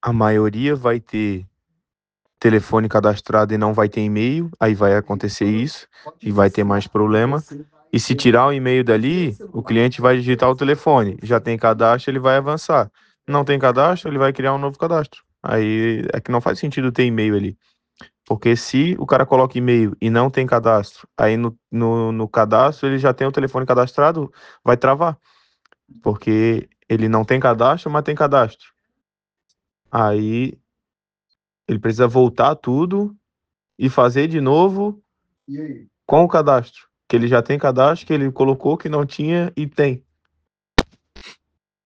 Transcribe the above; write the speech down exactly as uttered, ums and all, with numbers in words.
A maioria vai ter telefone cadastrado e não vai ter e-mail, aí vai acontecer isso e vai ter mais problema. E se tirar o e-mail dali, o cliente vai digitar o telefone. Já tem cadastro, ele vai avançar. Não tem cadastro, ele vai criar um novo cadastro. Aí é que não faz sentido ter e-mail ali. Porque se o cara coloca e-mail e não tem cadastro, aí no, no, no cadastro ele já tem o telefone cadastrado, vai travar. Porque ele não tem cadastro, mas tem cadastro. Aí ele precisa voltar tudo e fazer de novo com o cadastro. Que ele já tem cadastro, que ele colocou que não tinha e tem.